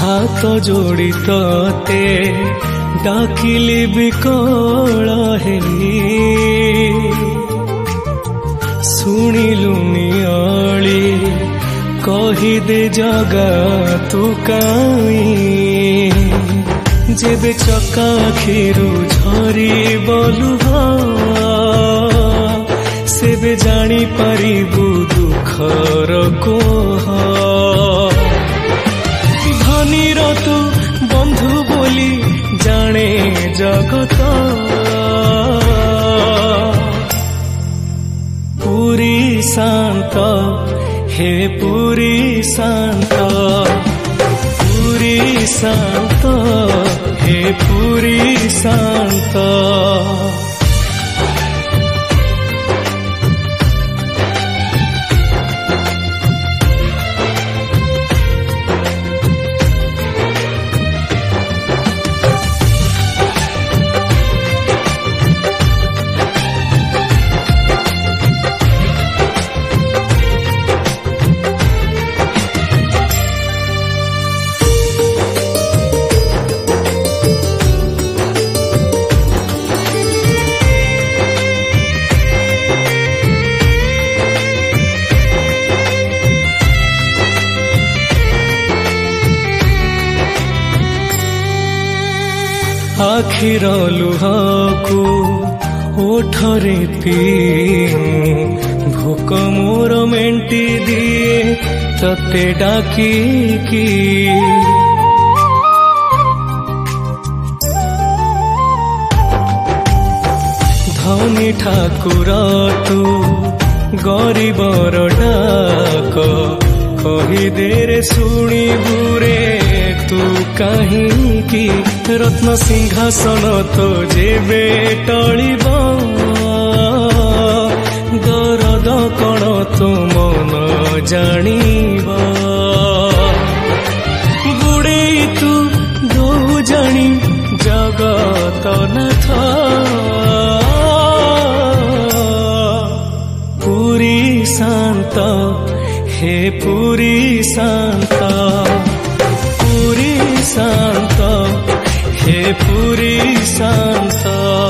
हाथ जोड़ी तोते डाकिली विकल हेली शुणिलुनी अली कहीदे जगा तू काई जेबे चका खीरु झरी बलुह सेबे जानी पारिबु दुखर कोह धनीर तू बंधु बोली जाने जगत पुरी शांत हे पुरी शांत पुरी शांत हे पुरी शांत आखिर लुहकू ओठरे पीऊं भोक मोर मेंटी दिए तते डाकी धनी ठाकुर तू गरीबर डाक कही देरे शुणी बुरे तू कहीं रत्न सिंहासन तो जेबे टलिब दरद कण तो मन जानिब बुड़े तू दो जानी जगत नाथ पुरी शांत हे पुरी शांत पुरी शांत हे पुरी शांत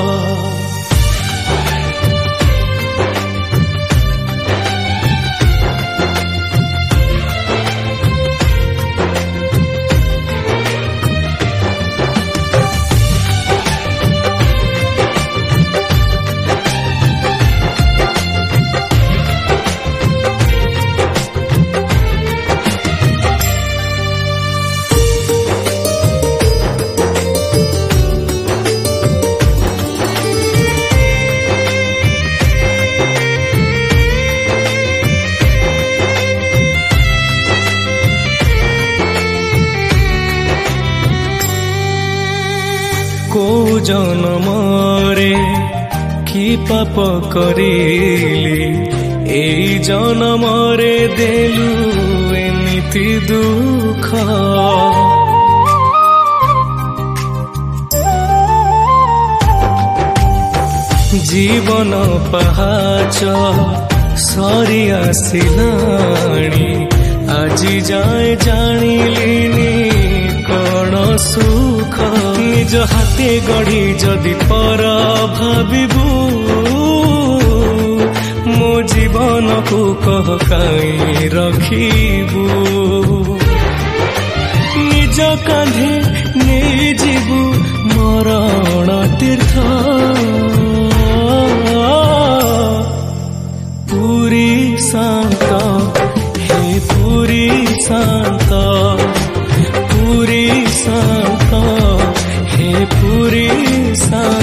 को जनमरे की पाप करिली एई जनमरे देलु एमिति दुख जीवन पहाच सरी आसिलाणी आजी जाए जानिलिनी कण सुख निज हाथे गढ़ी जदि पर भाविबू मो जीवन को कह काई रखिबू निज कांधे नहीं जीवू मरण तीर्थ पुरी शांत हे पुरी शांत पुरी शांत हे पुरी शांत।